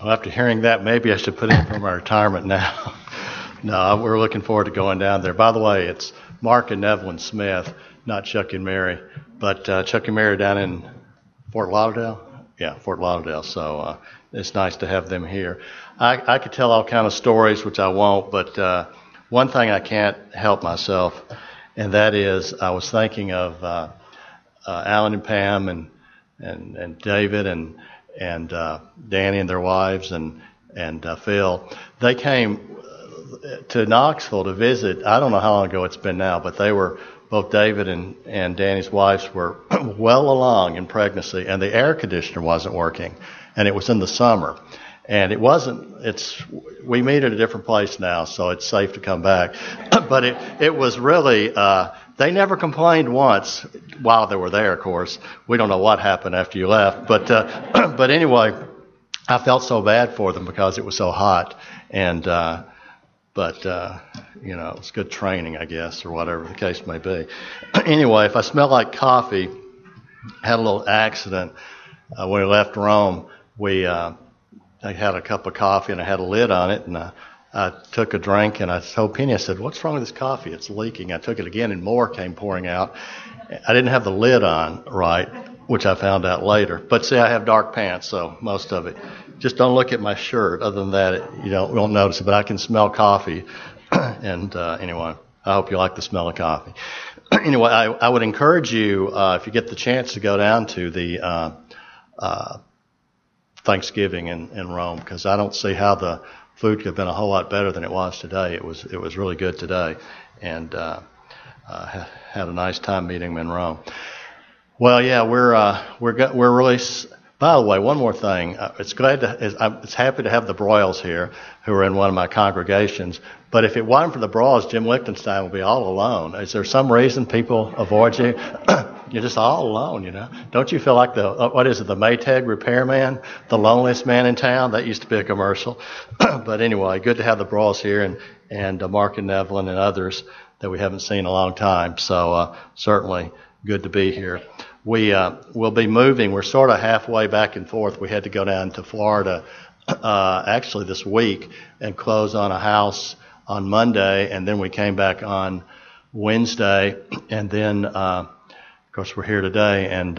Well, after hearing that, maybe I should put in for my retirement now. No, we're looking forward to going down there. By the way, it's Mark and Evelyn Smith, not Chuck and Mary. But Chuck and Mary are down in Fort Lauderdale? Yeah, Fort Lauderdale. So it's nice to have them here. I could tell all kind of stories, which I won't, but one thing I can't help myself, and that is I was thinking of Alan and Pam and David and Danny and their wives and Phil. They came to Knoxville to visit. I don't know how long ago it's been now, but they were, both David and Danny's wives were well along in pregnancy, and the air conditioner wasn't working, and it was in the summer. And we meet at a different place now, so it's safe to come back. But it was really, they never complained once while they were there, of course. We don't know what happened after you left. But anyway, I felt so bad for them because it was so hot. And, it's good training, I guess, or whatever the case may be. Anyway, if I smell like coffee, had a little accident when we left Rome. I had a cup of coffee and I had a lid on it, and I took a drink and I told Penny, I said, "What's wrong with this coffee? It's leaking." I took it again and more came pouring out. I didn't have the lid on right, which I found out later. But see, I have dark pants, so most of it. Just don't look at my shirt. Other than that, you won't notice it, but I can smell coffee. And anyway, I hope you like the smell of coffee. Anyway, I would encourage you, if you get the chance, to go down to the Thanksgiving in Rome, because I don't see how the food could have been a whole lot better than it was today. It was really good today, and had a nice time meeting them in Rome. Well, yeah, we're really. By the way, one more thing. It's happy to have the Broyles here, who are in one of my congregations. But if it wasn't for the Broyles, Jim Lichtenstein would be all alone. Is there some reason people avoid you? You're just all alone, Don't you feel like the Maytag repairman, the loneliest man in town? That used to be a commercial. But anyway, good to have the Broyles here and Mark and Evelyn and others that we haven't seen in a long time. So certainly good to be here. We'll be moving. We're sort of halfway back and forth. We had to go down to Florida actually this week and close on a house on Monday, and then we came back on Wednesday, and then of course we're here today, and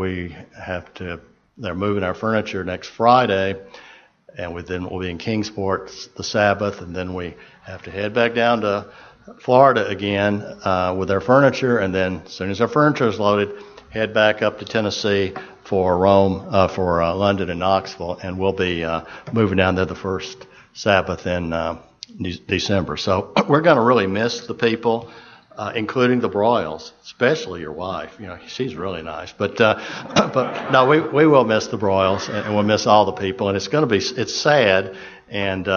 they're moving our furniture next Friday, and we'll be in Kingsport the Sabbath, and then we have to head back down to Florida again with our furniture, and then as soon as our furniture is loaded, head back up to Tennessee for Rome, for London and Knoxville, and we'll be moving down there the first Sabbath in December. So we're going to really miss the people, including the Broyles, especially your wife. She's really nice. But no, we will miss the Broyles, and we'll miss all the people, and it's sad, and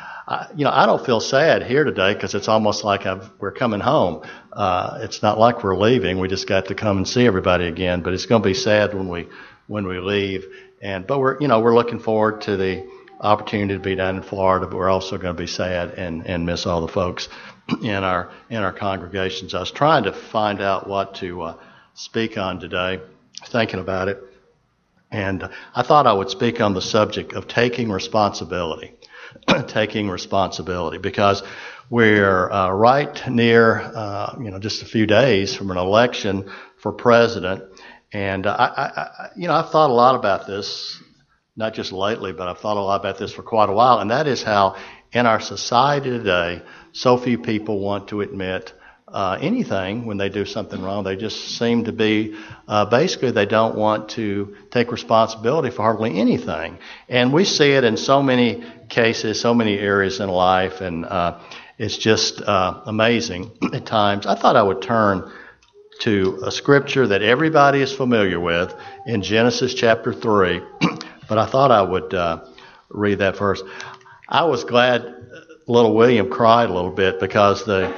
I don't feel sad here today because it's almost like we're coming home. It's not like we're leaving. We just got to come and see everybody again. But it's going to be sad when we leave. But we're looking forward to the opportunity to be down in Florida. But we're also going to be sad and miss all the folks in our congregations. I was trying to find out what to speak on today, thinking about it, and I thought I would speak on the subject of taking responsibility. Taking responsibility, because we're right near, just a few days from an election for president, and I've thought a lot about this, not just lately, but I've thought a lot about this for quite a while, and that is how in our society today, so few people want to admit anything when they do something wrong. They just seem to be, basically they don't want to take responsibility for hardly anything. And we see it in so many cases, so many areas in life, and it's just amazing at times. I thought I would turn to a scripture that everybody is familiar with in Genesis chapter 3, but I thought I would read that first. I was glad little William cried a little bit because the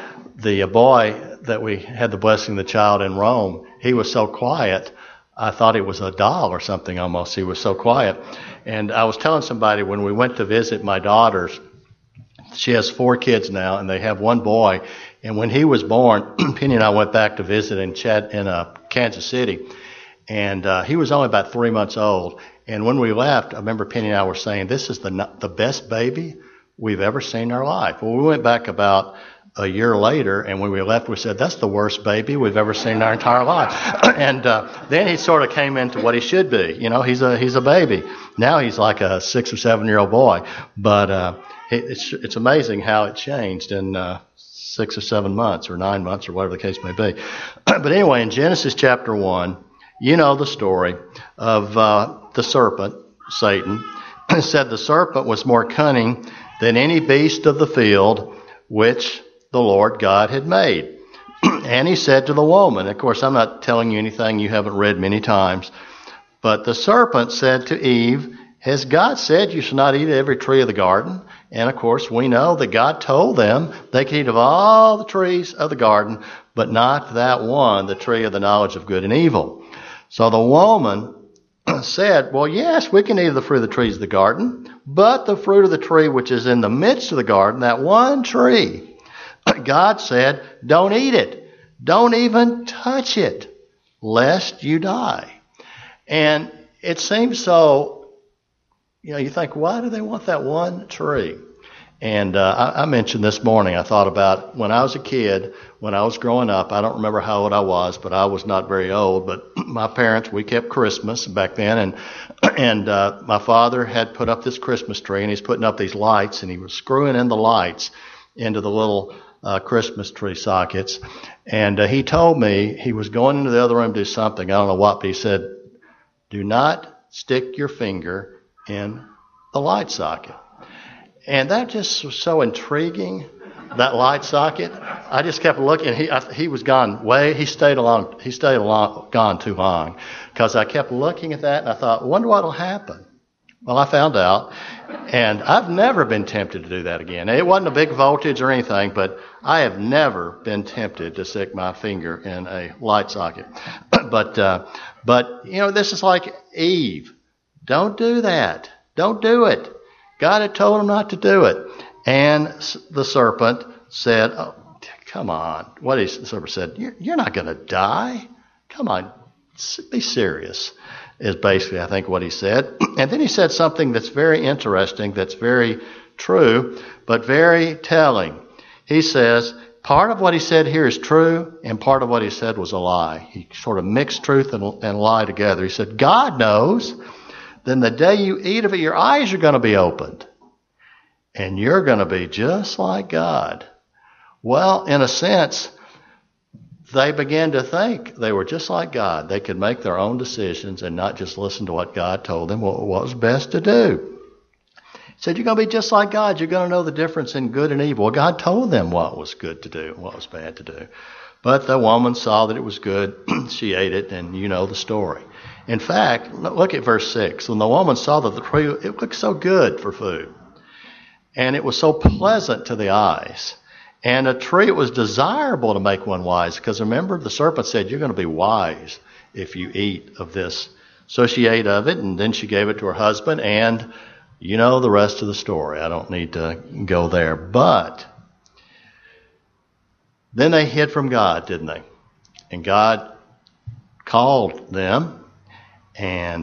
boy that we had the blessing of the child in Rome, he was so quiet. I thought he was a doll or something almost. He was so quiet. And I was telling somebody when we went to visit my daughters, she has 4 kids now, and they have one boy. And when he was born, Penny and I went back to visit in Kansas City. And he was only about 3 months old. And when we left, I remember Penny and I were saying, this is the best baby we've ever seen in our life. Well, we went back about a year later, and when we left, we said, that's the worst baby we've ever seen in our entire life. And then he sort of came into what he should be. You know, he's a baby. Now he's like a 6 or 7 year old boy. But it's amazing how it changed in 6 or 7 months or 9 months or whatever the case may be. But anyway, in Genesis chapter 1, you know the story of the serpent, Satan. It said the serpent was more cunning than any beast of the field which the Lord God had made. And he said to the woman, of course, I'm not telling you anything you haven't read many times, but the serpent said to Eve, has God said you shall not eat of every tree of the garden? And of course, we know that God told them they could eat of all the trees of the garden, but not that one, the tree of the knowledge of good and evil. So the woman said, well, yes, we can eat of the fruit of the trees of the garden, but the fruit of the tree which is in the midst of the garden, that one tree, God said, don't eat it. Don't even touch it, lest you die. And it seems so, you know, you think, why do they want that one tree? And I mentioned this morning, I thought about when I was a kid, when I was growing up, I don't remember how old I was, but I was not very old. But my parents, we kept Christmas back then, and my father had put up this Christmas tree, and he's putting up these lights, and he was screwing in the lights into the little Christmas tree sockets. And he told me he was going into the other room to do something. I don't know what, but he said, do not stick your finger in the light socket. And that just was so intriguing, that light socket. I just kept looking. He was gone he stayed gone too long, because I kept looking at that and I thought, wonder what will happen. Well, I found out, and I've never been tempted to do that again. It wasn't a big voltage or anything, but I have never been tempted to stick my finger in a light socket. But you know, this is like Eve. Don't do that. Don't do it. God had told him not to do it. And the serpent said, oh, come on. The serpent said, you're not going to die. Come on, be serious, is basically, I think, what he said. And then he said something that's very interesting, that's very true, but very telling. He says, part of what he said here is true, and part of what he said was a lie. He sort of mixed truth and lie together. He said, God knows, then the day you eat of it, your eyes are going to be opened, and you're going to be just like God. Well, in a sense, they began to think they were just like God. They could make their own decisions and not just listen to what God told them what was best to do. He said, you're going to be just like God. You're going to know the difference in good and evil. Well, God told them what was good to do and what was bad to do. But the woman saw that it was good. She ate it, and you know the story. In fact, look at verse 6. When the woman saw that the tree, it looked so good for food, and it was so pleasant to the eyes, and a tree, it was desirable to make one wise, because remember, the serpent said, you're going to be wise if you eat of this. So she ate of it, and then she gave it to her husband, and you know the rest of the story. I don't need to go there. But then they hid from God, didn't they? And God called them. And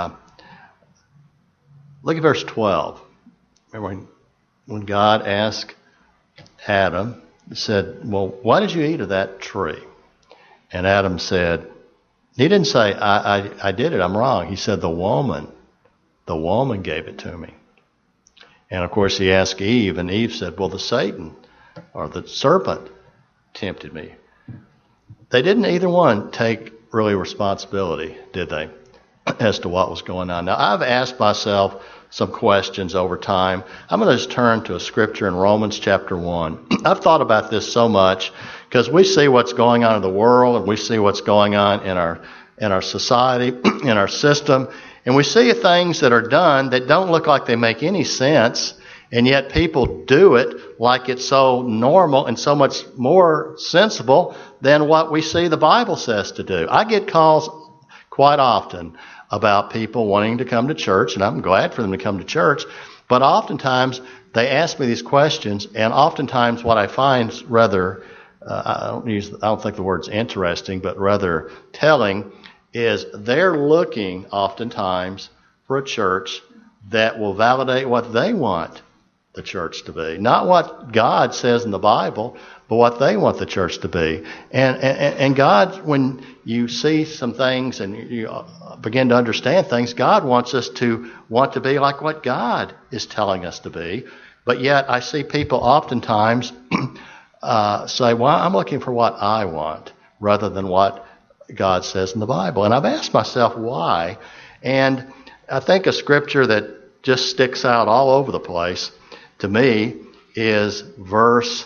look at verse 12. Remember when God asked Adam, said, well, why did you eat of that tree? And Adam said, he didn't say, I did it, I'm wrong. He said, the woman gave it to me. And of course he asked Eve, and Eve said, well, the serpent tempted me. They didn't either one take really responsibility, did they, as to what was going on? Now, I've asked myself some questions over time. I'm going to just turn to a scripture in Romans chapter 1. I've thought about this so much because we see what's going on in the world, and we see what's going on in our society, in our system, and we see things that are done that don't look like they make any sense, and yet people do it like it's so normal and so much more sensible than what we see the Bible says to do. I get calls quite often about people wanting to come to church, and I'm glad for them to come to church, but oftentimes they ask me these questions, and oftentimes what I find is rather, I don't think the word's interesting, but rather telling, is they're looking oftentimes for a church that will validate what they want the church to be. Not what God says in the Bible, but what they want the church to be. And God, when you see some things and you begin to understand things, God wants us to want to be like what God is telling us to be. But yet I see people oftentimes say, well, I'm looking for what I want rather than what God says in the Bible. And I've asked myself why. And I think a scripture that just sticks out all over the place to me is verse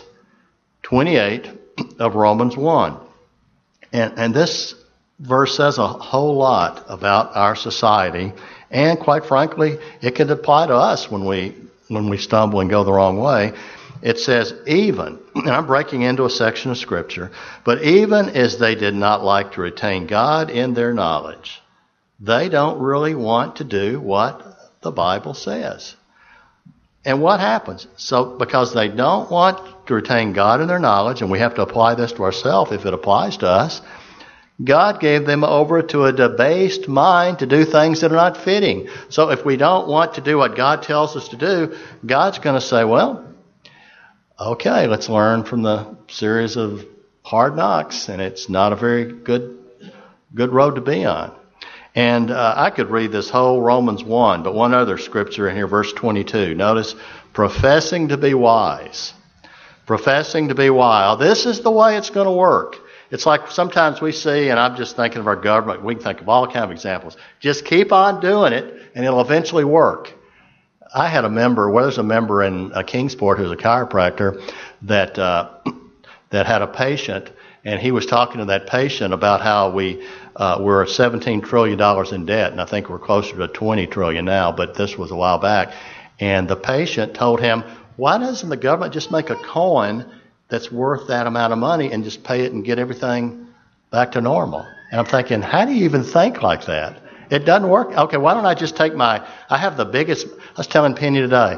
28 of Romans 1. And this verse says a whole lot about our society. And quite frankly, it can apply to us when we stumble and go the wrong way. It says, even, and I'm breaking into a section of Scripture, but even as they did not like to retain God in their knowledge, they don't really want to do what the Bible says. And what happens? So, because they don't want to retain God in their knowledge, and we have to apply this to ourselves if it applies to us, God gave them over to a debased mind to do things that are not fitting. So if we don't want to do what God tells us to do, God's going to say, well, okay, let's learn from the series of hard knocks, and it's not a very good road to be on. And I could read this whole Romans 1, but one other scripture in here, verse 22. Notice, professing to be wise. Professing to be wise. This is the way it's going to work. It's like sometimes we see, and I'm just thinking of our government, we can think of all kinds of examples. Just keep on doing it, and it'll eventually work. I had a member, there's a member in Kingsport who's a chiropractor that had a patient, and he was talking to that patient about how we're $17 trillion in debt, and I think we're closer to $20 trillion now, but this was a while back. And the patient told him, why doesn't the government just make a coin that's worth that amount of money and just pay it and get everything back to normal? And I'm thinking, how do you even think like that? It doesn't work. Okay, why don't I just take I have the biggest, I was telling Penny today,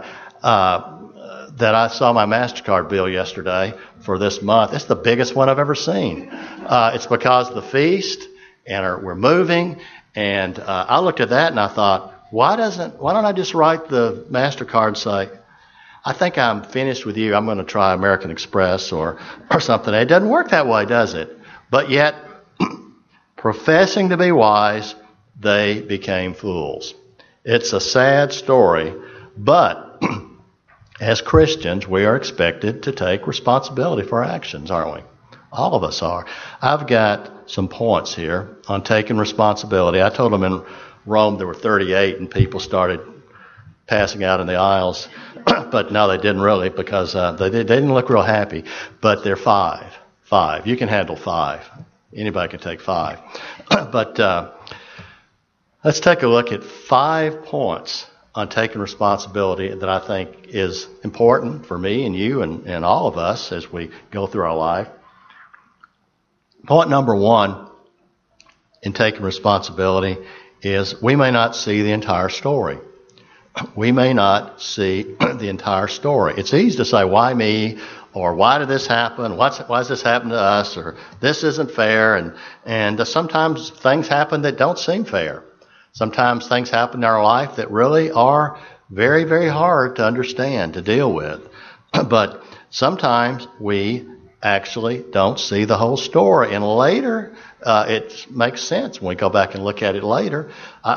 that I saw my MasterCard bill yesterday for this month. It's the biggest one I've ever seen. It's because of the feast, and we're moving, and I looked at that and I thought, why don't I just write the MasterCard and say, I think I'm finished with you. I'm going to try American Express or something. It doesn't work that way, does it? But yet, professing to be wise, they became fools. It's a sad story, but as Christians, we are expected to take responsibility for our actions, aren't we? All of us are. I've got some points here on taking responsibility. I told them in Rome there were 38 and people started passing out in the aisles, but no, they didn't really because they didn't look real happy. But they're five. You can handle 5. Anybody can take 5. But let's take a look at 5 points on taking responsibility that I think is important for me and you and all of us as we go through our life. Point number 1 in taking responsibility is we may not see the entire story. We may not see the entire story. It's easy to say, why me? Or why did this happen? Why does this happen to us? Or this isn't fair. And sometimes things happen that don't seem fair. Sometimes things happen in our life that really are very, very hard to understand, to deal with. But sometimes we actually don't see the whole story. And later, it makes sense when we go back and look at it later.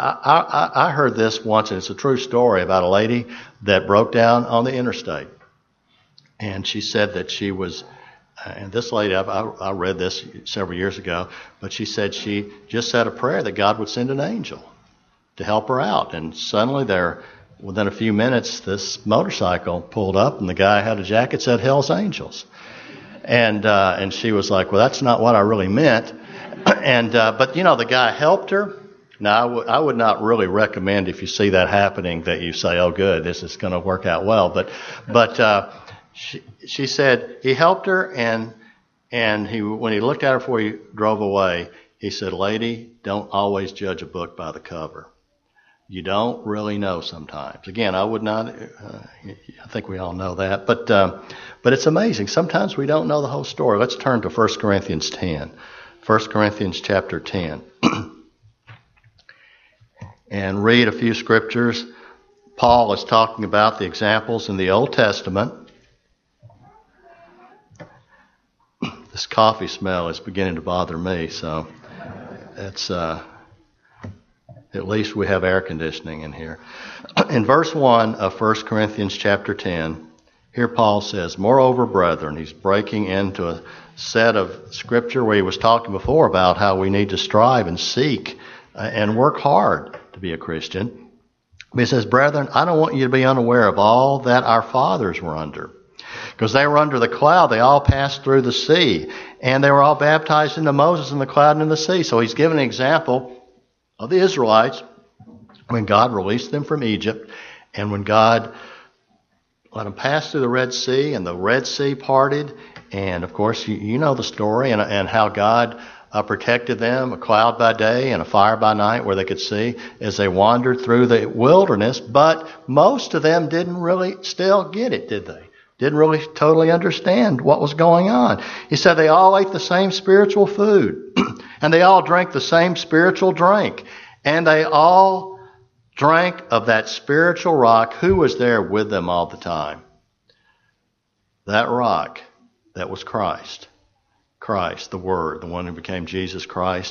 I heard this once, and it's a true story about a lady that broke down on the interstate. And she said that she was, and this lady, I read this several years ago, but she said she just said a prayer that God would send an angel to help her out. And suddenly within a few minutes, this motorcycle pulled up, and the guy had a jacket that said Hell's Angels. And she was like, well, that's not what I really meant. But the guy helped her. Now, I would not really recommend if you see that happening that you say, oh, good, this is going to work out well. But she said he helped her, and when he looked at her before he drove away, he said, lady, don't always judge a book by the cover. You don't really know sometimes. Again, I would not, I think we all know that. But it's amazing. Sometimes we don't know the whole story. Let's turn to 1 Corinthians 10. 1 Corinthians chapter 10. and read a few scriptures. Paul is talking about the examples in the Old Testament. This coffee smell is beginning to bother me, so it's at least we have air conditioning in here. In verse 1 of 1 Corinthians chapter 10, here Paul says, "Moreover, brethren," he's breaking into a set of scripture where he was talking before about how we need to strive and seek and work hard to be a Christian. But he says, "Brethren, I don't want you to be unaware of all that our fathers were under. Because they were under the cloud, they all passed through the sea, and they were all baptized into Moses in the cloud and in the sea." So he's given an example of the Israelites when God released them from Egypt, and when God let them pass through the Red Sea, and the Red Sea parted. And of course, you know the story, and how God protected them, a cloud by day and a fire by night where they could see as they wandered through the wilderness. But most of them didn't really still get it, did they? Didn't really totally understand what was going on. He said they all ate the same spiritual food, and they all drank the same spiritual drink, and they all drank of that spiritual rock. Who was there with them all the time? That rock, that was Christ. Christ, the Word, the one who became Jesus Christ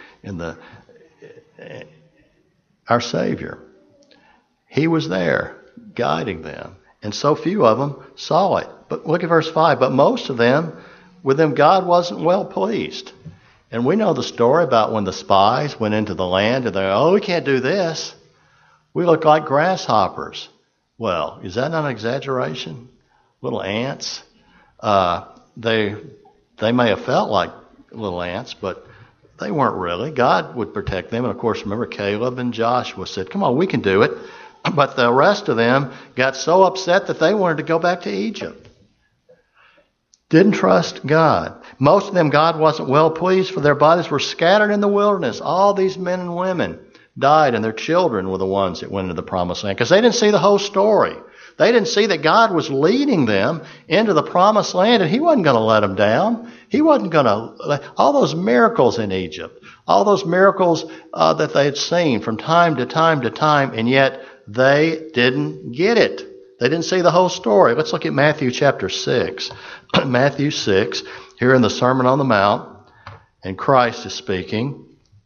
our Savior. He was there guiding them. And so few of them saw it. But look at verse 5. "But most of them, with them God wasn't well pleased." And we know the story about when the spies went into the land and they're, "Oh, we can't do this. We look like grasshoppers." Well, is that not an exaggeration? Little ants. They may have felt like little ants, but they weren't really. God would protect them. And of course, remember Caleb and Joshua said, "Come on, we can do it." But the rest of them got so upset that they wanted to go back to Egypt. Didn't trust God. Most of them God wasn't well pleased, for their bodies were scattered in the wilderness. All these men and women died, and their children were the ones that went into the promised land, because they didn't see the whole story. They didn't see that God was leading them into the promised land, and He wasn't going to let them down. He wasn't going to... All those miracles in Egypt, all those miracles that they had seen from time to time to time, and yet they didn't get it. They didn't see the whole story. Let's look at Matthew chapter 6. Matthew 6, here in the Sermon on the Mount, and Christ is speaking.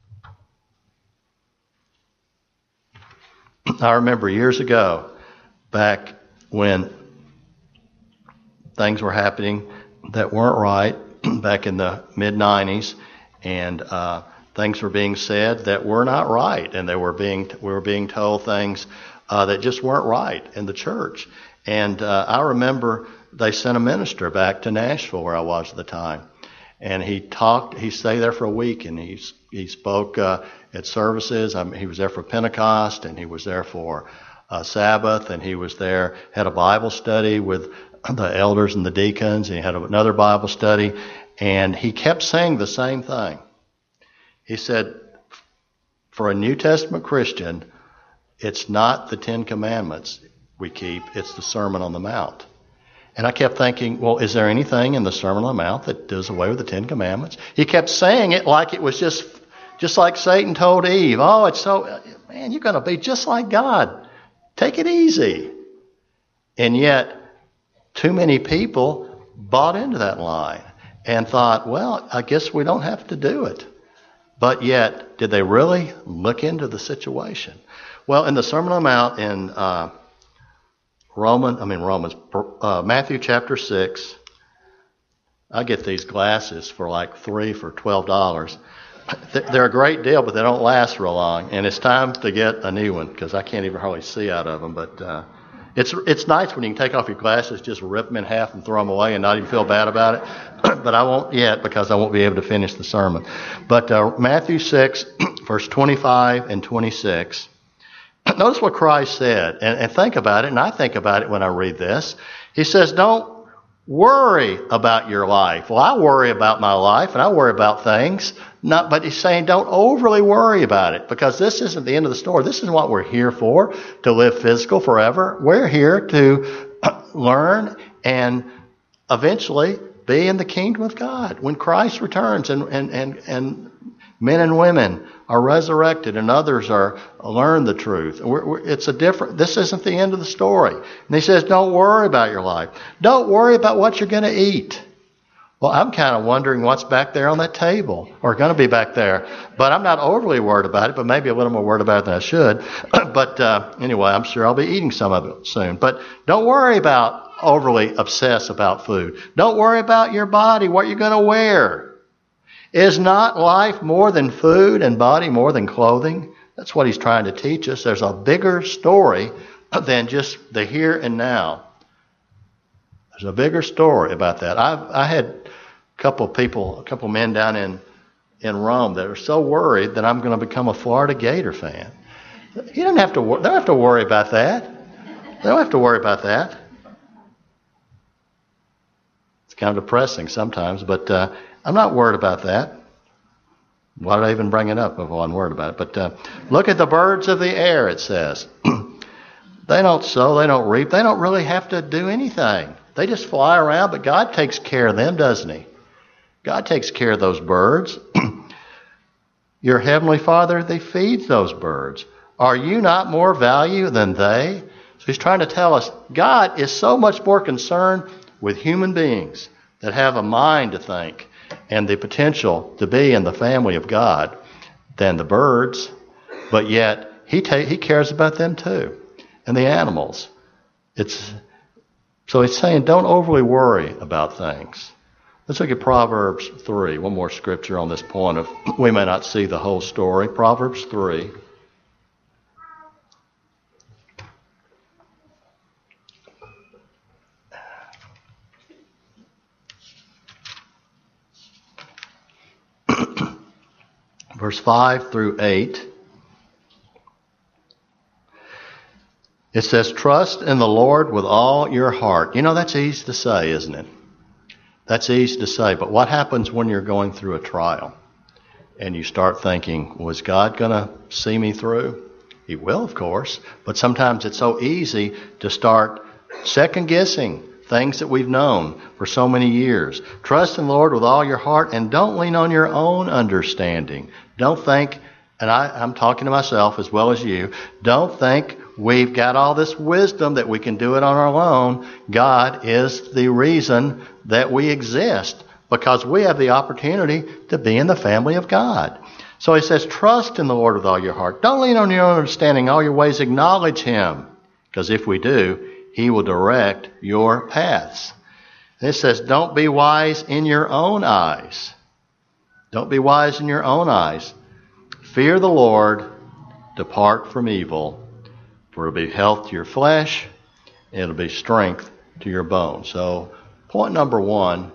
I remember years ago, back when things were happening that weren't right, back in the mid-90s, and things were being said that were not right, and we were being told things that just weren't right in the church. And I remember they sent a minister back to Nashville, where I was at the time, and he stayed there for a week, and he spoke at services. He was there for Pentecost, and he was there for Sabbath, and he was there, had a Bible study with the elders and the deacons, and he had another Bible study, and he kept saying the same thing. He said, for a New Testament Christian, it's not the Ten Commandments we keep, it's the Sermon on the Mount. And I kept thinking, well, is there anything in the Sermon on the Mount that does away with the Ten Commandments? He kept saying it like it was just like Satan told Eve. Oh, it's so, man, you're going to be just like God. Take it easy. And yet, too many people bought into that lie and thought, well, I guess we don't have to do it. But yet, did they really look into the situation? Well, in the Sermon on the Mount in Matthew chapter 6, I get these glasses for like $3 for $12. They're a great deal, but they don't last real long. And it's time to get a new one because I can't even hardly see out of them. But it's nice when you can take off your glasses, just rip them in half and throw them away and not even feel bad about it. But I won't yet because I won't be able to finish the sermon. But Matthew 6, verse 25 and 26. Notice what Christ said, and think about it, and I think about it when I read this. He says, don't worry about your life. Well, I worry about my life, and I worry about things. But he's saying don't overly worry about it, because this isn't the end of the story. This isn't what we're here for, to live physical forever. We're here to learn and eventually be in the kingdom of God when Christ returns and men and women are resurrected and others are learn the truth. This isn't the end of the story. And he says, don't worry about your life. Don't worry about what you're going to eat. Well, I'm kind of wondering what's back there on that table, or going to be back there. But I'm not overly worried about it, but maybe a little more worried about it than I should. But anyway, I'm sure I'll be eating some of it soon. But don't worry about overly obsess about food. Don't worry about your body, what you're going to wear. Is not life more than food and body more than clothing? That's what he's trying to teach us. There's a bigger story than just the here and now. There's a bigger story about that. I had a couple men down in Rome that are so worried that I'm going to become a Florida Gator fan. You don't have to. They don't have to worry about that. They don't have to worry about that. It's kind of depressing sometimes, but I'm not worried about that. Why did I even bring it up if I wasn't worried about it? But look at the birds of the air, it says. They don't sow, they don't reap, they don't really have to do anything. They just fly around, but God takes care of them, doesn't he? God takes care of those birds. Your heavenly Father, they feeds those birds. Are you not more value than they? So he's trying to tell us God is so much more concerned with human beings that have a mind to think and the potential to be in the family of God than the birds, but yet he cares about them too, and the animals. So he's saying don't overly worry about things. Let's look at Proverbs 3, one more scripture on this point of we may not see the whole story. Proverbs 3. Verse 5 through 8. It says, trust in the Lord with all your heart. You know, that's easy to say, isn't it? That's easy to say. But what happens when you're going through a trial and you start thinking, was God going to see me through? He will, of course. But sometimes it's so easy to start second-guessing things that we've known for so many years. Trust in the Lord with all your heart and don't lean on your own understanding. Don't think, and I'm talking to myself as well as you, don't think we've got all this wisdom that we can do it on our own. God is the reason that we exist because we have the opportunity to be in the family of God. So he says, trust in the Lord with all your heart. Don't lean on your own understanding. All your ways acknowledge him, because if we do, he will direct your paths. And it says, don't be wise in your own eyes. Don't be wise in your own eyes. Fear the Lord, depart from evil, for it'll be health to your flesh, and it'll be strength to your bones. So point number one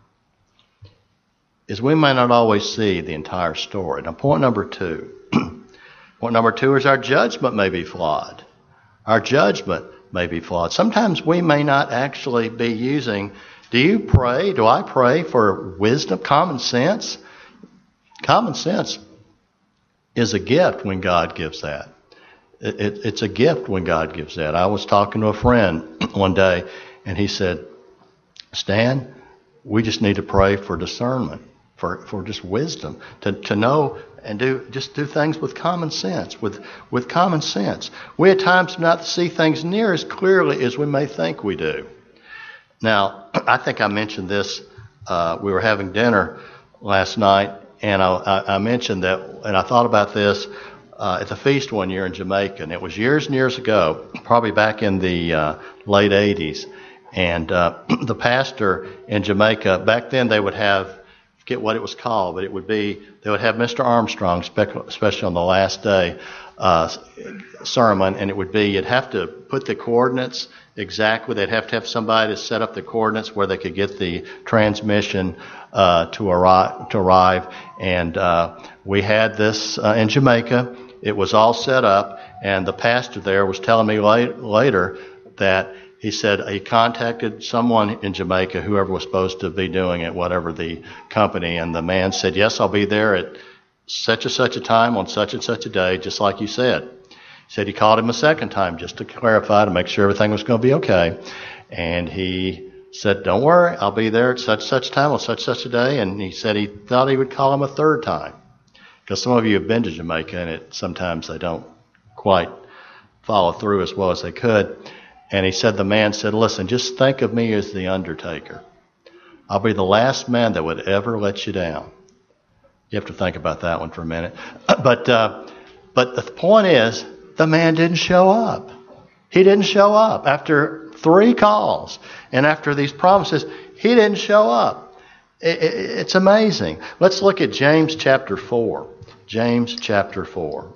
is we may not always see the entire story. Now point number two. Point number two is our judgment may be flawed. Our judgment may be flawed. Sometimes we may not actually be using, do I pray for wisdom, common sense? Common sense is a gift when God gives that. It's a gift when God gives that. I was talking to a friend one day, and he said, Stan, we just need to pray for discernment, for just wisdom, to know and do things with common sense, with common sense. We at times do not see things near as clearly as we may think we do. Now, I think I mentioned this. We were having dinner last night, and I mentioned that, and I thought about this at the feast one year in Jamaica, and it was years and years ago, probably back in the late 80s. And the pastor in Jamaica, back then they would have, I forget what it was called, but they would have Mr. Armstrong, especially on the last day, sermon, and it would be, you'd have to put the coordinates exactly. They'd have to have somebody to set up the coordinates where they could get the transmission to arrive. And we had this in Jamaica. It was all set up, and the pastor there was telling me later that he said he contacted someone in Jamaica, whoever was supposed to be doing it, whatever the company, and the man said, yes, I'll be there at such and such a time on such and such a day, just like you said. He said he called him a second time just to clarify, to make sure everything was going to be okay. And he said, don't worry, I'll be there at such time on such a day. And he said he thought he would call him a third time. Because some of you have been to Jamaica, and sometimes they don't quite follow through as well as they could. And he said, the man said, listen, just think of me as the undertaker. I'll be the last man that would ever let you down. You have to think about that one for a minute. But the point is, the man didn't show up. He didn't show up. After 3 calls and after these promises, he didn't show up. It's amazing. Let's look at James chapter 4. James chapter 4.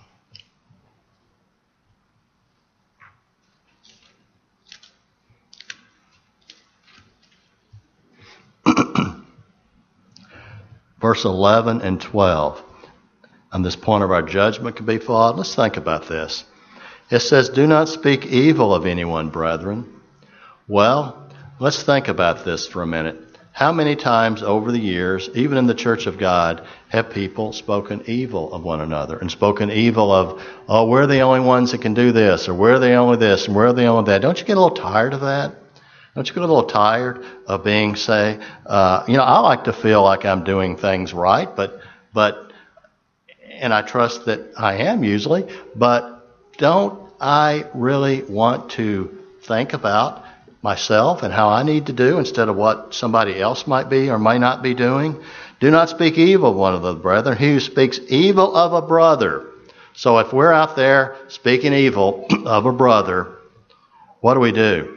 Verse 11 and 12. On this point of our judgment can be flawed. Let's think about this. It says, do not speak evil of anyone, brethren. Well, let's think about this for a minute. How many times over the years, even in the church of God, have people spoken evil of one another and spoken evil of, oh, we're the only ones that can do this, or we're the only this, and we're the only that. Don't you get a little tired of that? Don't you get a little tired of being, say, I like to feel like I'm doing things right, but, and I trust that I am usually, but don't I really want to think about myself and how I need to do instead of what somebody else might be or may not be doing? Do not speak evil of one of the brethren. He who speaks evil of a brother. So if we're out there speaking evil of a brother, what do?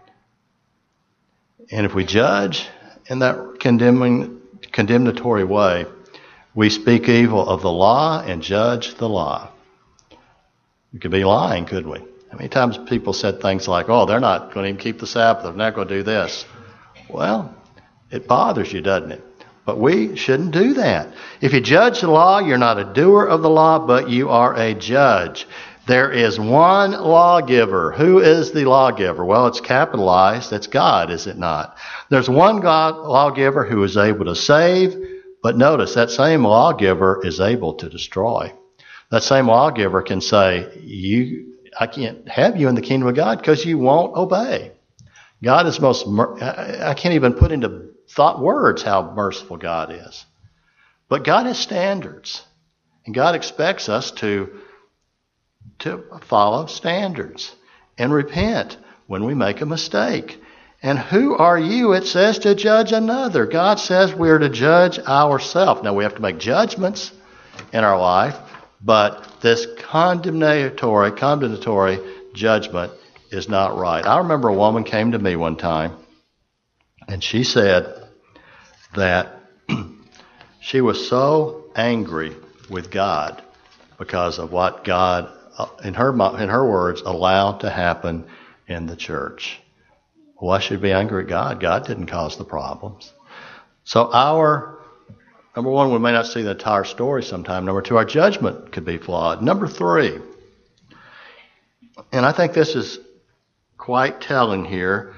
And if we judge in that condemnatory way, we speak evil of the law and judge the law. We could be lying, could we? How many times people said things like, oh, they're not going to even keep the Sabbath, they're not going to do this. Well, it bothers you, doesn't it? But we shouldn't do that. If you judge the law, you're not a doer of the law, but you are a judge. There is one lawgiver. Who is the lawgiver? Well, it's capitalized. That's God, is it not? There's one lawgiver who is able to save, but notice that same lawgiver is able to destroy. That same lawgiver can say, I can't have you in the kingdom of God because you won't obey. God is I can't even put into words how merciful God is. But God has standards, and God expects us to follow standards and repent when we make a mistake. And who are you, it says, to judge another? God says we're to judge ourselves. Now, we have to make judgments in our life, but this condemnatory judgment is not right. I remember a woman came to me one time, and she said that she was so angry with God because of what God, in her words, allowed to happen in the church. Why should we be angry at God? God didn't cause the problems. So number one, we may not see the entire story sometime. Number two, our judgment could be flawed. Number three, and I think this is quite telling here,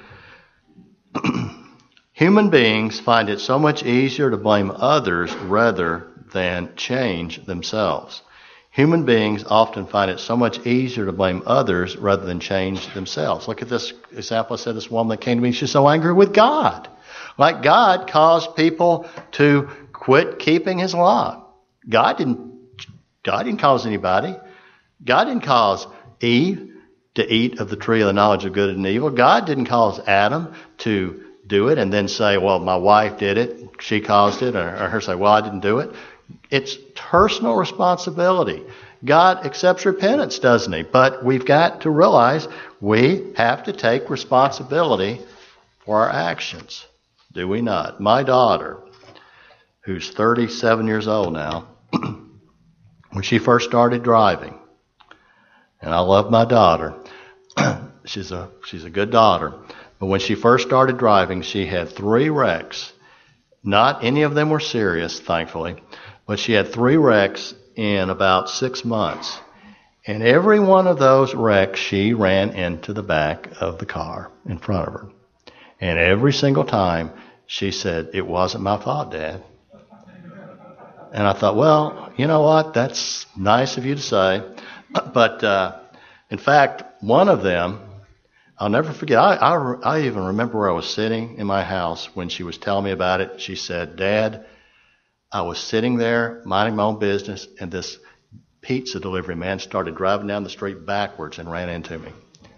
human beings find it so much easier to blame others rather than change themselves. Human beings often find it so much easier to blame others rather than change themselves. Look at this example. I said this woman that came to me, she's so angry with God. Like God caused people to quit keeping his law. God didn't cause anybody. God didn't cause Eve to eat of the tree of the knowledge of good and evil. God didn't cause Adam to do it and then say, well, my wife did it, she caused it, or her say, well, I didn't do it. It's personal responsibility. God accepts repentance, doesn't he? But we've got to realize we have to take responsibility for our actions. Do we not? My daughter, who's 37 years old now, when she first started driving, and I love my daughter, she's a good daughter, but when she first started driving, she had 3 wrecks. Not any of them were serious, thankfully, but she had 3 wrecks in about 6 months. And every one of those wrecks, she ran into the back of the car in front of her. And every single time, she said, it wasn't my fault, Dad. And I thought, well, you know what? That's nice of you to say. But in fact, one of them, I'll never forget. I even remember where I was sitting in my house when she was telling me about it. She said, Dad, I was sitting there minding my own business, and this pizza delivery man started driving down the street backwards and ran into me.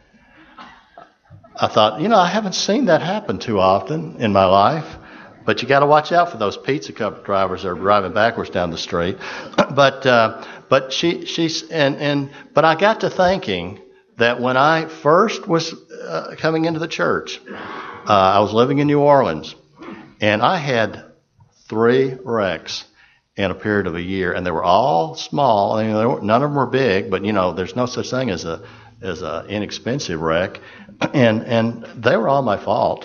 I thought, I haven't seen that happen too often in my life, but you got to watch out for those pizza cup drivers that are driving backwards down the street. But I got to thinking that when I first was coming into the church, I was living in New Orleans, and I had 3 wrecks in a period of a year, and they were all small. I mean, none of them were big, but there's no such thing as a inexpensive wreck, and they were all my fault.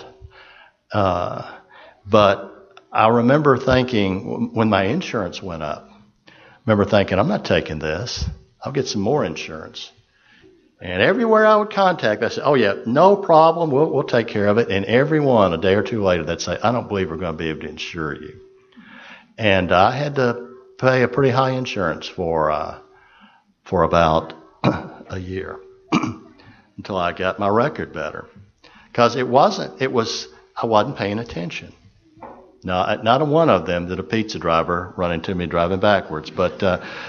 But I remember thinking when my insurance went up, I'm not taking this. I'll get some more insurance. And everywhere I would contact, I said, "Oh yeah, no problem. We'll take care of it." And everyone, a day or two later, they'd say, "I don't believe we're going to be able to insure you." And I had to pay a pretty high insurance for about a year until I got my record better, because I wasn't paying attention. Now, not a one of them did a pizza driver run into me driving backwards, but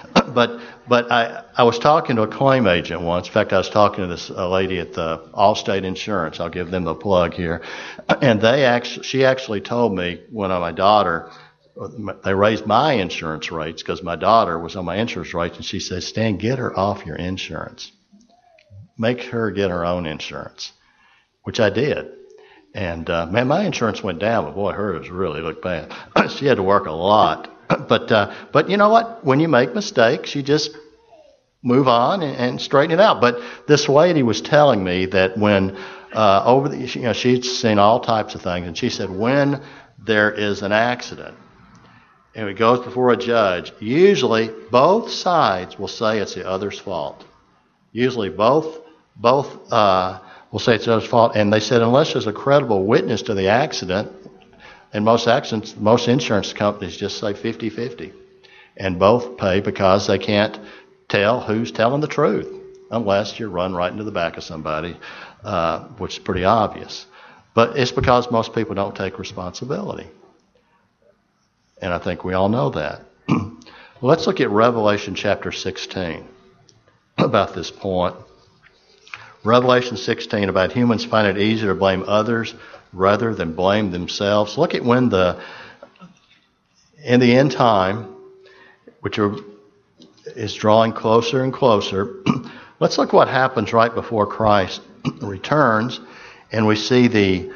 I was talking to a claim agent once. In fact, I was talking to this lady at the Allstate Insurance. I'll give them the plug here, and she actually told me when my daughter, they raised my insurance rates because my daughter was on my insurance rates, and she said, "Stan, get her off your insurance. Make her get her own insurance," which I did. And man, my insurance went down, but boy, hers really looked bad. She had to work a lot. But you know what? When you make mistakes, you just move on and straighten it out. But this lady was telling me that when she'd seen all types of things, and she said when there is an accident and it goes before a judge, usually both sides will say it's the other's fault. Usually both will say it's the other's fault. And they said unless there's a credible witness to the accident, in most accidents, most insurance companies just say 50-50. And both pay because they can't tell who's telling the truth unless you run right into the back of somebody, which is pretty obvious. But it's because most people don't take responsibility. And I think we all know that. Let's look at Revelation chapter 16 about this point. Revelation 16 about humans find it easier to blame others rather than blame themselves. Look at when in the end time, which is drawing closer and closer, let's look what happens right before Christ returns, and we see the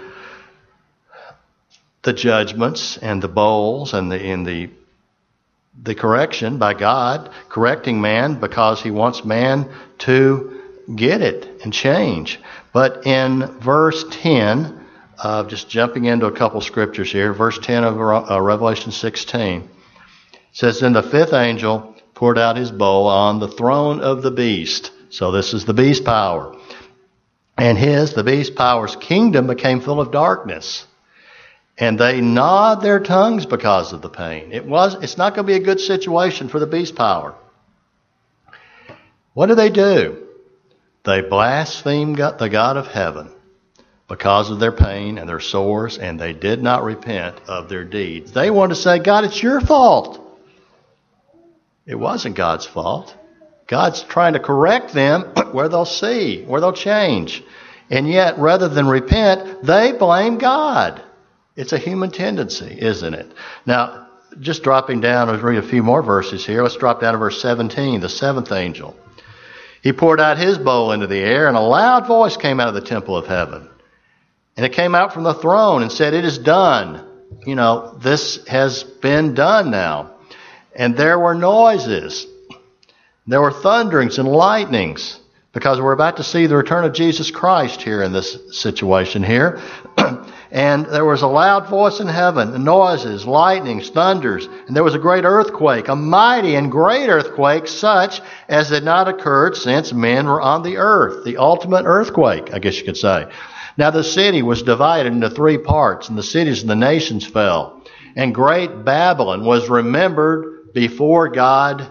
judgments and the bowls and the correction by God, correcting man because he wants man to get it and change. But in verse 10, just jumping into a couple scriptures here, verse 10 of Revelation 16 says, "Then the 5th angel poured out his bowl on the throne of the beast." So this is the beast power. "And the beast power's kingdom became full of darkness. And they gnawed their tongues because of the pain." It's not going to be a good situation for the beast power. What do? They blasphemed the God of heaven because of their pain and their sores, and they did not repent of their deeds. They wanted to say, "God, it's your fault." It wasn't God's fault. God's trying to correct them where they'll see, where they'll change. And yet, rather than repent, they blame God. It's a human tendency, isn't it? Now, just dropping down, let's read a few more verses here. Let's drop down to verse 17, the 7th angel. "He poured out his bowl into the air, and a loud voice came out of the temple of heaven. And it came out from the throne and said, 'It is done.'" This has been done now. "And there were noises. There were thunderings and lightnings," because we're about to see the return of Jesus Christ here in this situation here. "And there was a loud voice in heaven, and noises, lightnings, thunders, and there was a great earthquake, a mighty and great earthquake, such as had not occurred since men were on the earth." The ultimate earthquake, I guess you could say. "Now the city was divided into 3 parts, and the cities and the nations fell. And great Babylon was remembered before God."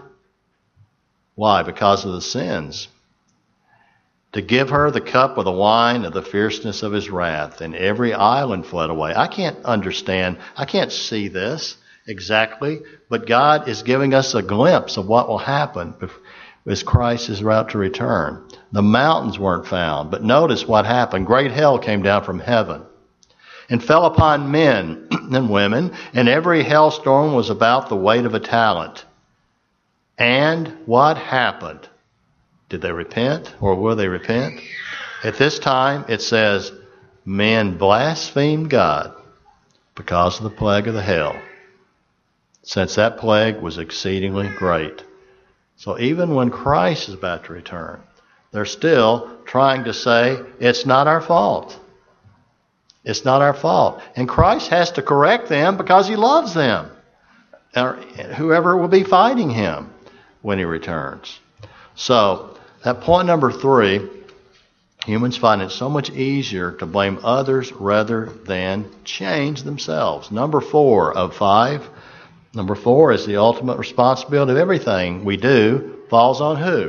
Why? Because of the sins. "To give her the cup of the wine of the fierceness of his wrath, and every island fled away." I can't understand. I can't see this. exactly, but God is giving us a glimpse of what will happen as Christ is about to return. The mountains weren't found, but notice what happened. Great hail came down from heaven and fell upon men and women, and every hailstorm was about the weight of a talent. And what happened? Did they repent, or will they repent? At this time, it says, men blasphemed God because of the plague of the hail, since that plague was exceedingly great. So even when Christ is about to return, they're still trying to say, it's not our fault. It's not our fault. And Christ has to correct them because he loves them, or whoever will be fighting him when he returns. So, that point number 3, humans find it so much easier to blame others rather than change themselves. Number 4 of 5. Number 4 is the ultimate responsibility of everything we do falls on who?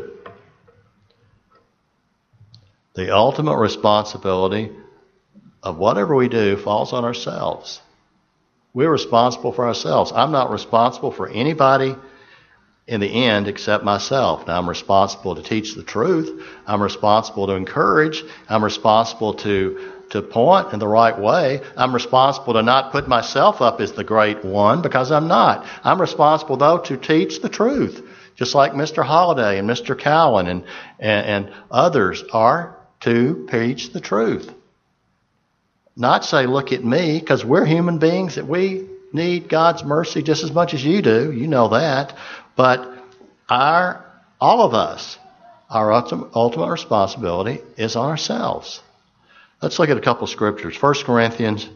The ultimate responsibility of whatever we do falls on ourselves. We're responsible for ourselves. I'm not responsible for anybody in the end except myself. Now, I'm responsible to teach the truth. I'm responsible to encourage. I'm responsible to point in the right way. I'm responsible to not put myself up as the great one, because I'm not. I'm responsible, though, to teach the truth, just like Mr. Holliday and Mr. Cowan and others are to preach the truth. Not say, look at me, because we're human beings that we need God's mercy just as much as you do. You know that. But all of us, our ultimate responsibility is on ourselves. Let's look at a couple of scriptures. 1 Corinthians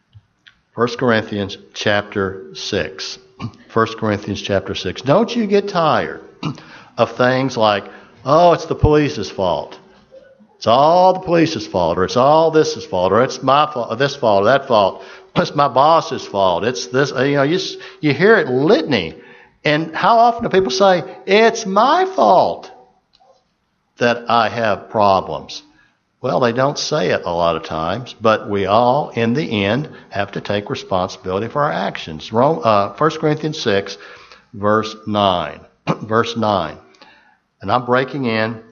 chapter 6. 1 Corinthians chapter 6. Don't you get tired of things like, oh, it's the police's fault. It's all the police's fault, or it's all this's fault, or it's my fault, or this fault, or that fault. It's my boss's fault. It's this, you hear it litany. And how often do people say, it's my fault that I have problems? Well, they don't say it a lot of times, but we all, in the end, have to take responsibility for our actions. 1 Corinthians 6, verse 9. Verse 9. And I'm breaking in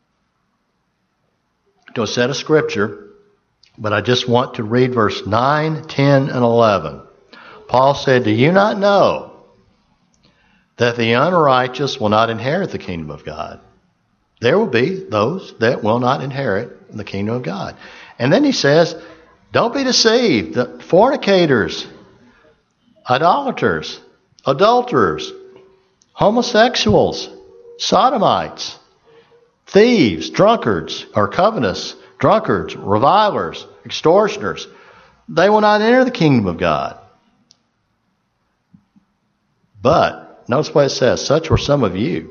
to a set of scripture, but I just want to read verse 9, 10, and 11. Paul said, do you not know that the unrighteous will not inherit the kingdom of God? There will be those that will not inherit the kingdom of God. And then he says, don't be deceived. The fornicators, idolaters, adulterers, homosexuals, sodomites, thieves, drunkards, or covetous, drunkards, revilers, extortioners, they will not enter the kingdom of God. But notice what it says, such were some of you.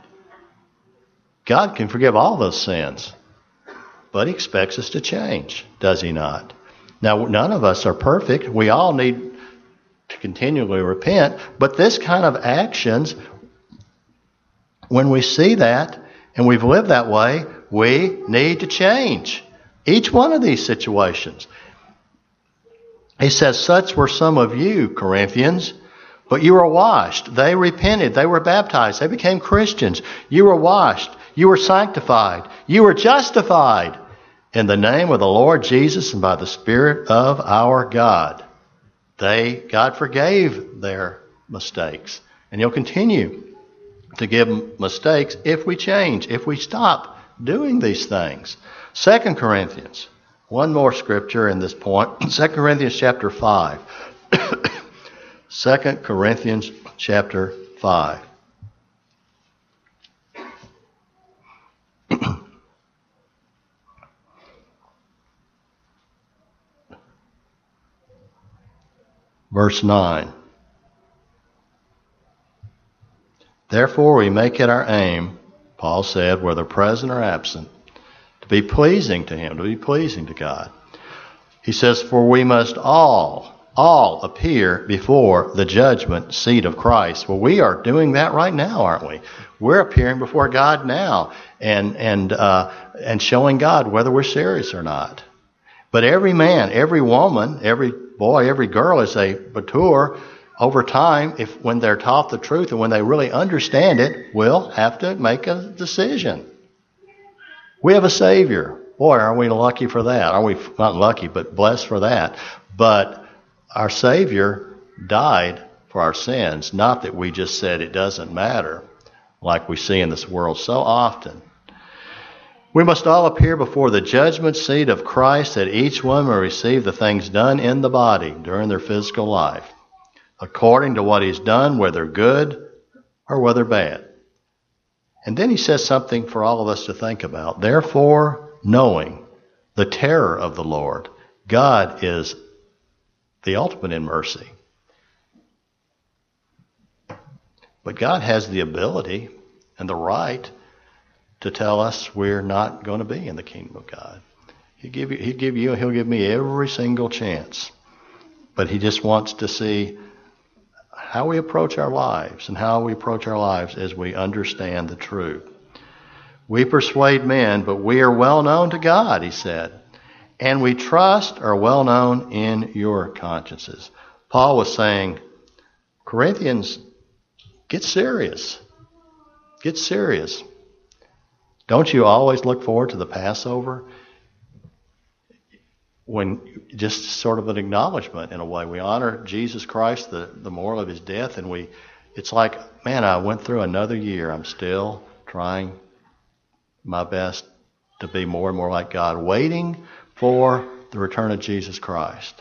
God can forgive all those sins, but he expects us to change, does he not? Now, none of us are perfect. We all need to continually repent, but this kind of actions, when we see that and we've lived that way, we need to change each one of these situations. He says, such were some of you, Corinthians, but you were washed. They repented. They were baptized. They became Christians. You were washed. You were sanctified. You were justified in the name of the Lord Jesus and by the Spirit of our God. God forgave their mistakes. And he'll continue to give mistakes if we change, if we stop doing these things. 2 Corinthians, one more scripture in this point. 2 Corinthians chapter 5. 2 Corinthians chapter 5. Verse 9. Therefore we make it our aim, Paul said, whether present or absent, to be pleasing to him, to be pleasing to God. He says, for we must all appear before the judgment seat of Christ. Well, we are doing that right now, aren't we? We're appearing before God now and showing God whether we're serious or not. But every man, every woman, every boy, every girl, as they mature, over time, when they're taught the truth and when they really understand it, will have to make a decision. We have a Savior. Boy, are we lucky for that. Are we not lucky, but blessed for that. But our Savior died for our sins, not that we just said it doesn't matter, like we see in this world so often. We must all appear before the judgment seat of Christ, that each one may receive the things done in the body during their physical life, according to what he's done, whether good or whether bad. And then he says something for all of us to think about. Therefore, knowing the terror of the Lord, God is the ultimate in mercy. But God has the ability and the right to tell us we're not going to be in the kingdom of God. He'll give me every single chance. But he just wants to see how we approach our lives and how we approach our lives as we understand the truth. We persuade men, but we are well known to God, he said. And we trust are well known in your consciences. Paul was saying, Corinthians, get serious. Get serious. Don't you always look forward to the Passover? When just sort of an acknowledgement in a way. We honor Jesus Christ, the moral of his death, and it's like, man, I went through another year. I'm still trying my best to be more and more like God, waiting for the return of Jesus Christ.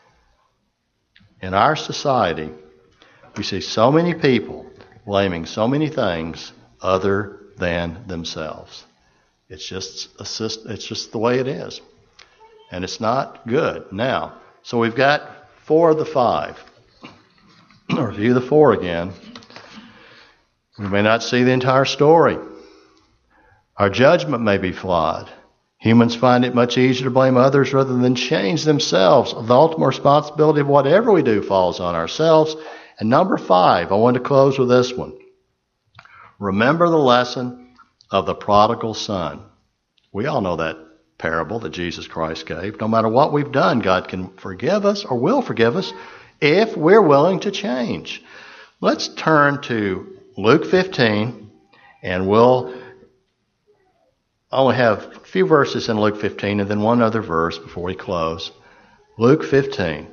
In our society, we see so many people blaming so many things other than themselves. It's just the way it is. And it's not good. Now, so we've got 4 of the 5. Or review the 4 again. We may not see the entire story. Our judgment may be flawed. Humans find it much easier to blame others rather than change themselves. The ultimate responsibility of whatever we do falls on ourselves. And number 5, I want to close with this one. Remember the lesson of the prodigal son. We all know that parable that Jesus Christ gave. No matter what we've done, God can forgive us or will forgive us if we're willing to change. Let's turn to Luke 15, and we'll only have a few verses in Luke 15 and then one other verse before we close. Luke 15.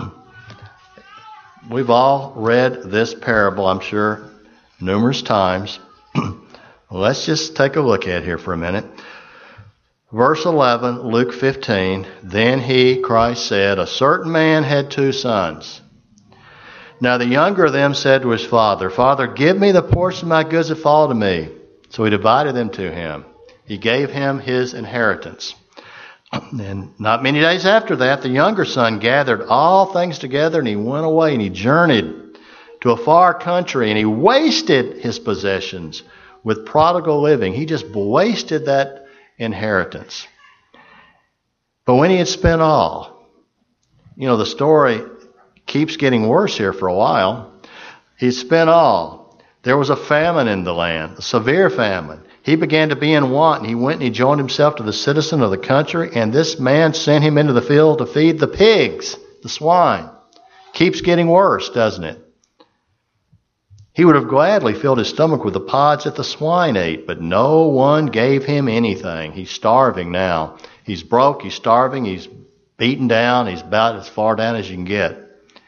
We've all read this parable, I'm sure, numerous times. Let's just take a look at it here for a minute. Verse 11, Luke 15, then he, Christ, said, a certain man had 2 sons. Now the younger of them said to his father, Father, give me the portion of my goods that fall to me. So he divided them to him. He gave him his inheritance. And not many days after that, the younger son gathered all things together, and he went away, and he journeyed to a far country, and he wasted his possessions with prodigal living. He just wasted that inheritance. But when he had spent all, the story keeps getting worse here for a while. He spent all. There was a famine in the land, a severe famine. He began to be in want, and he went and he joined himself to the citizen of the country, and this man sent him into the field to feed the pigs, the swine. Keeps getting worse, doesn't it? He would have gladly filled his stomach with the pods that the swine ate, but no one gave him anything. He's starving now. He's broke, he's starving, he's beaten down, he's about as far down as you can get.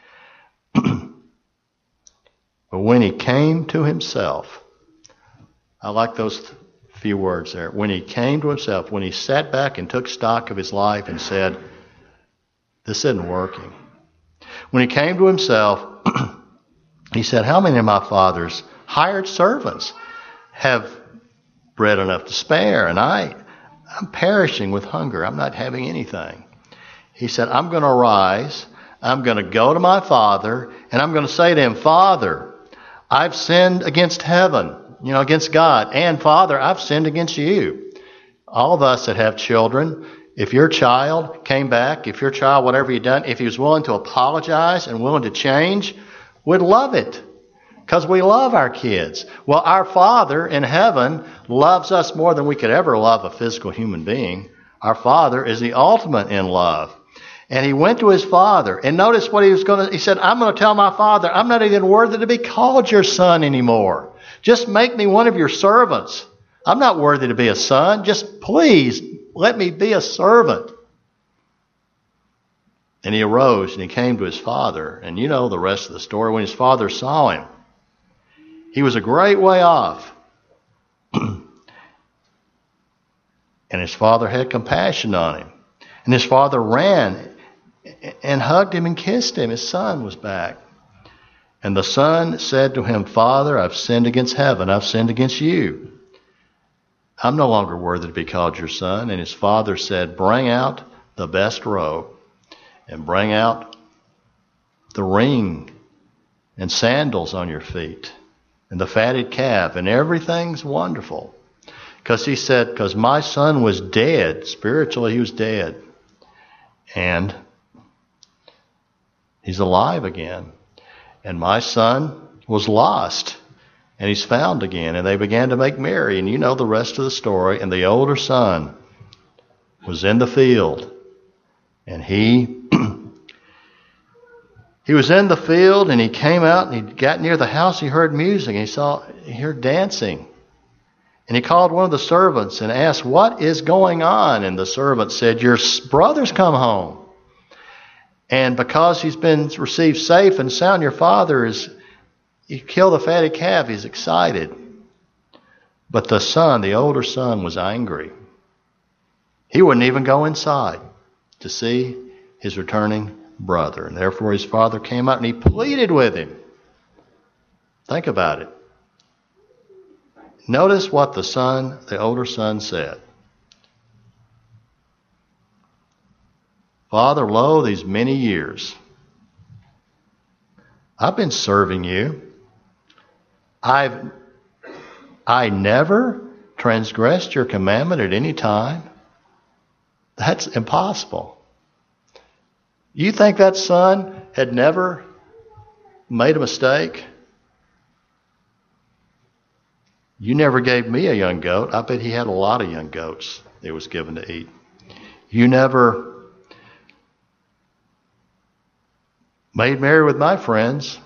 But when he came to himself, I like those few words there. When he came to himself, when he sat back and took stock of his life and said, this isn't working. When he came to himself, he said, how many of my father's hired servants have bread enough to spare? And I'm perishing with hunger. I'm not having anything. He said, I'm going to arise. I'm going to go to my father, and I'm going to say to him, Father, I've sinned against heaven, against God. And Father, I've sinned against you. All of us that have children, if your child came back, if your child, whatever you've done, if he was willing to apologize and willing to change, we'd love it because we love our kids. Well, our Father in heaven loves us more than we could ever love a physical human being. Our Father is the ultimate in love. And he went to his father. And notice what he said, I'm going to tell my father, I'm not even worthy to be called your son anymore. Just make me one of your servants. I'm not worthy to be a son. Just please let me be a servant. And he arose and he came to his father. And you know the rest of the story. When his father saw him, he was a great way off. And his father had compassion on him. And his father ran and hugged him and kissed him. His son was back. And the son said to him, Father, I've sinned against heaven. I've sinned against you. I'm no longer worthy to be called your son. And his father said, bring out the best robe and bring out the ring and sandals on your feet and the fatted calf, and everything's wonderful. Because he said, because my son was dead. Spiritually, he was dead. And he's alive again. And my son was lost. And he's found again. And they began to make merry. And you know the rest of the story. And the older son was in the field. And he was in the field, and he came out, and he got near the house. He heard music. And he heard dancing. And he called one of the servants and asked, what is going on? And the servant said, your brother's come home. And because he's been received safe and sound, your father you killed the fatted calf. He's excited. But the son, the older son, was angry. He wouldn't even go inside to see his returning brother. And therefore his father came out and he pleaded with him. Think about it. Notice what the older son said. Father, lo, these many years, I've been serving you. I never transgressed your commandment at any time. That's impossible. You think that son had never made a mistake? You never gave me a young goat. I bet he had a lot of young goats that was given to eat. You never made merry with my friends.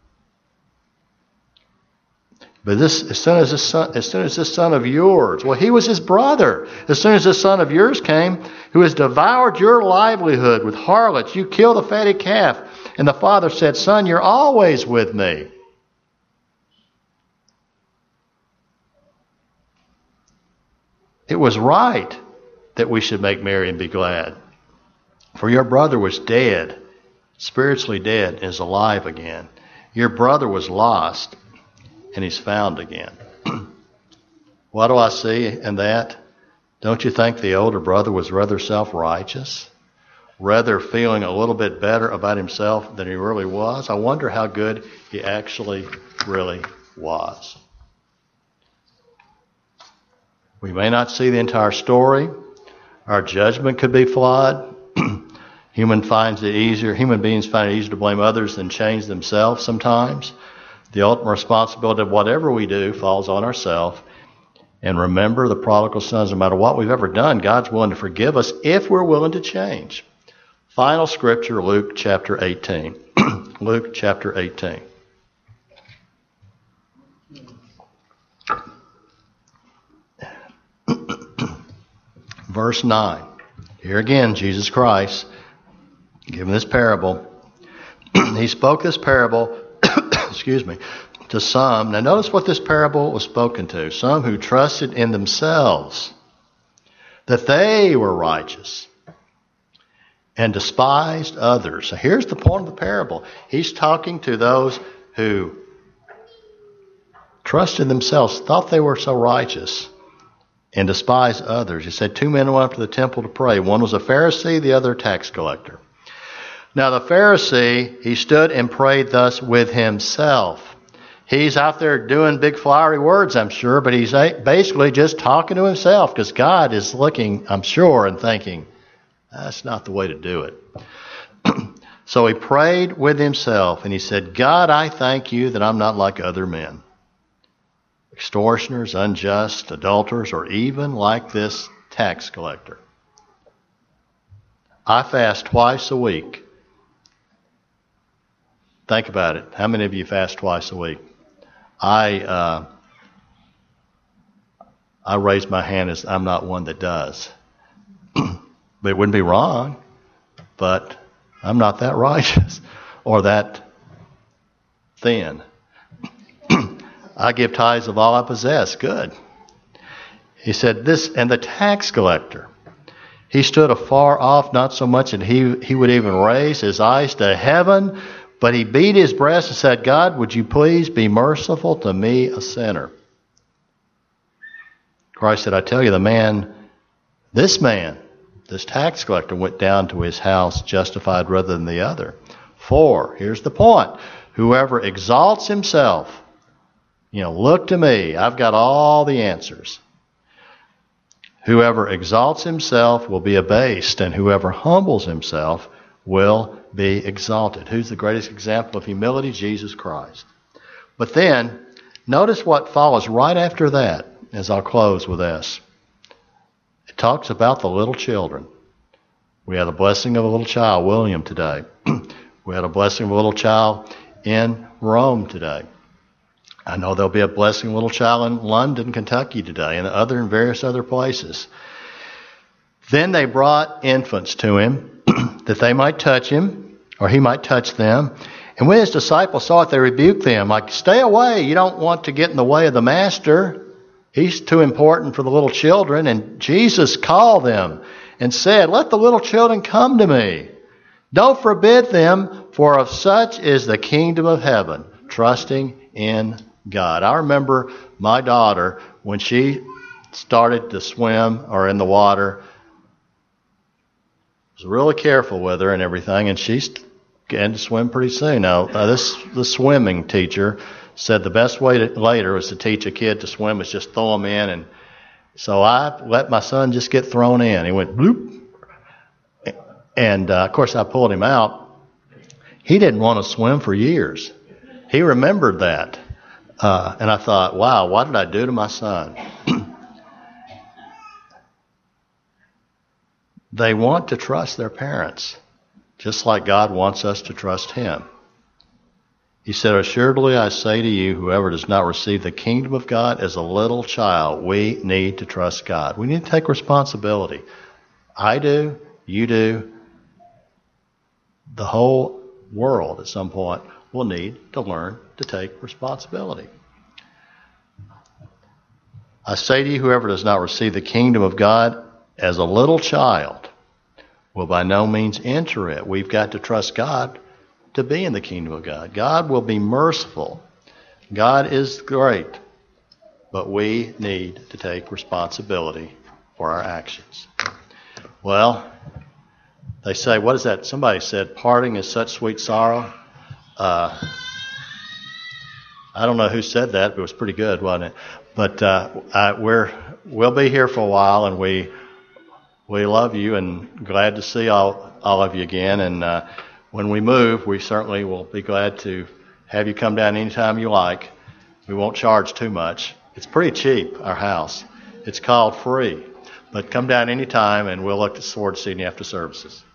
But as soon as this son of yours, well, he was his brother. As soon as this son of yours came, who has devoured your livelihood with harlots, you killed the fatted calf. And the father said, son, you're always with me. It was right that we should make merry and be glad. For your brother was dead, spiritually dead, and is alive again. Your brother was lost, and he's found again. What do I see in that? Don't you think the older brother was rather self-righteous? Rather feeling a little bit better about himself than he really was? I wonder how good he actually really was. We may not see the entire story. Our judgment could be flawed. Human beings find it easier to blame others than change themselves sometimes. The ultimate responsibility of whatever we do falls on ourselves. And remember the prodigal sons, no matter what we've ever done, God's willing to forgive us if we're willing to change. Final scripture, Luke chapter 18. Luke chapter 18. Verse 9. Here again, Jesus Christ, given this parable, he spoke this parable, to some. Now notice what this parable was spoken to. Some who trusted in themselves that they were righteous and despised others. So here's the point of the parable. He's talking to those who trusted themselves, thought they were so righteous, and despised others. He said 2 men went up to the temple to pray. One was a Pharisee, the other a tax collector. Now the Pharisee, he stood and prayed thus with himself. He's out there doing big flowery words, I'm sure, but he's basically just talking to himself because God is looking, I'm sure, and thinking, that's not the way to do it. So he prayed with himself and he said, God, I thank you that I'm not like other men. Extortioners, unjust, adulterers, or even like this tax collector. I fast twice a week. Think about it. How many of you fast twice a week? I raise my hand as I'm not one that does. But it wouldn't be wrong, but I'm not that righteous or that thin. I give tithes of all I possess. Good. He said this, and the tax collector, he stood afar off, not so much that he would even raise his eyes to heaven, but he beat his breast and said, God, would you please be merciful to me, a sinner? Christ said, I tell you, this tax collector went down to his house justified rather than the other. For, here's the point, whoever exalts himself, look to me, I've got all the answers. Whoever exalts himself will be abased, and whoever humbles himself will be exalted. Who's the greatest example of humility? Jesus Christ. But then, notice what follows right after that, as I'll close with this. It talks about the little children. We had a blessing of a little child, William, today. We had a blessing of a little child in Rome today. I know there'll be a blessing of a little child in London, Kentucky today, and various other places. Then they brought infants to him that they might touch him, or he might touch them. And when his disciples saw it, they rebuked them, like, stay away, you don't want to get in the way of the master. He's too important for the little children. And Jesus called them and said, let the little children come to me. Don't forbid them, for of such is the kingdom of heaven, trusting in God. I remember my daughter, when she started to swim or in the water, I was really careful with her and everything, and she began to swim pretty soon. Now, the swimming teacher said the best way later was to teach a kid to swim is just throw them in. And so I let my son just get thrown in. He went bloop. And, of course, I pulled him out. He didn't want to swim for years. He remembered that. And I thought, wow, what did I do to my son? They want to trust their parents, just like God wants us to trust him. He said, assuredly I say to you, whoever does not receive the kingdom of God as a little child, we need to trust God. We need to take responsibility. I do, you do. The whole world at some point will need to learn to take responsibility. I say to you, whoever does not receive the kingdom of God as a little child will by no means enter it. We've got to trust God to be in the kingdom of God. God will be merciful. God is great. But we need to take responsibility for our actions. Well, they say, what is that? Somebody said, parting is such sweet sorrow. I don't know who said that, but it was pretty good, wasn't it? But we'll be here for a while, and we love you and glad to see all of you again. And when we move, we certainly will be glad to have you come down anytime you like. We won't charge too much. It's pretty cheap, our house. It's called free. But come down anytime, and we'll look forward to seeing you after services.